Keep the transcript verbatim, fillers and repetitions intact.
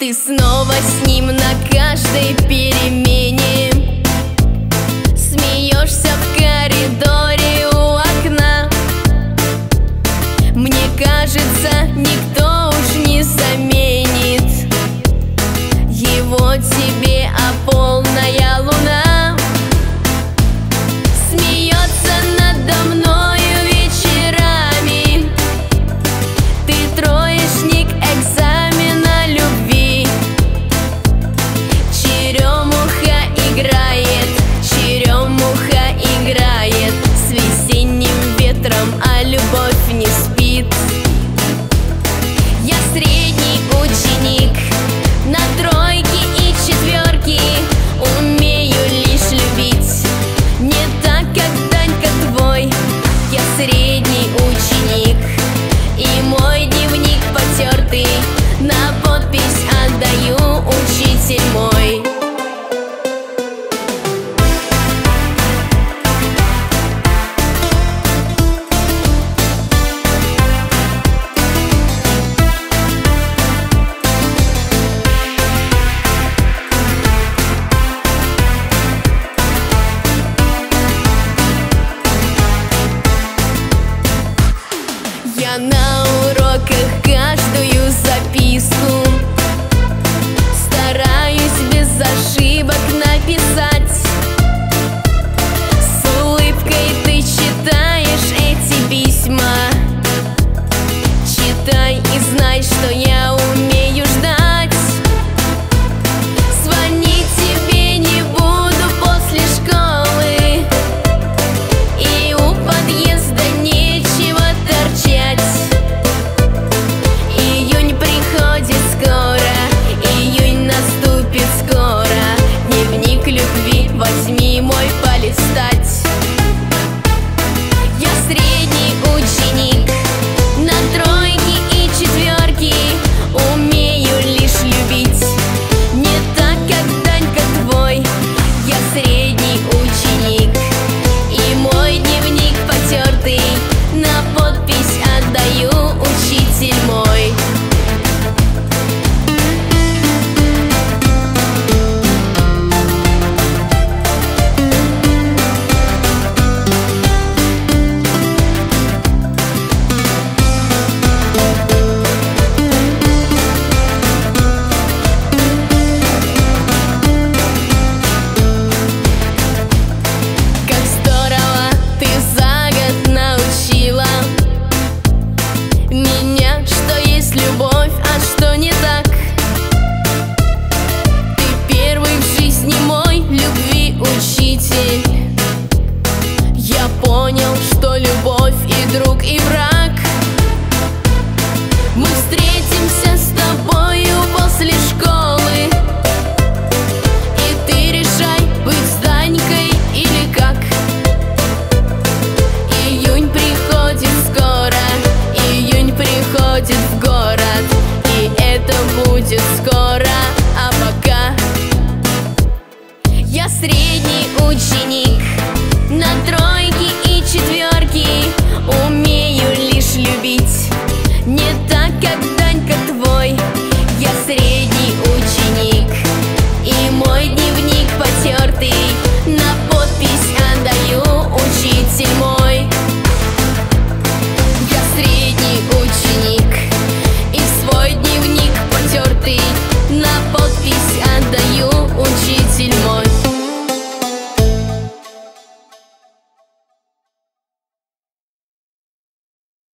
Ты снова с ним на каждой перемене, смеешься в коридоре у окна. Мне кажется, никто уж не заменит его тебе, а полная луна смеется надо мною вечерами. Ты троечник экзамена любви. Черемуха играет, черемуха играет с весенним ветром, а любовь не спит. Я средний ученик, на тройки и четверки умею лишь любить, не так, как Данька твой. Я средний ученик, и мой дневник потертый на подпись отдаю, учитель мой. Я на уроках каждую записку стараюсь без ошибок написать. С улыбкой ты читаешь эти письма. Читай и знай, что я умею ждать. Звонить тебе не буду после школы, и у подъезда нечего торчать. Июнь приходит скоро, июнь наступит скоро. Дневник любви возьми мой полистать. Я средний ученик, на тройки и четверки умею лишь любить, не так, как Данька твой. Я средний ученик, и мой дневник потертый на подпись отдаю, учитель мой. Как здорово ты за год научила меня, что есть любовь, а что не так. Ты первый в жизни мой любви учитель. Я понял, что любовь и друг, и враг. Мы встретимся с тобою после школы, и ты решай, быть с Данькой или как. Июнь приходит скоро, июнь приходит в город, и это будет скоро, а пока я средний ученик, на тройки и четверки умею лишь любить, не так, как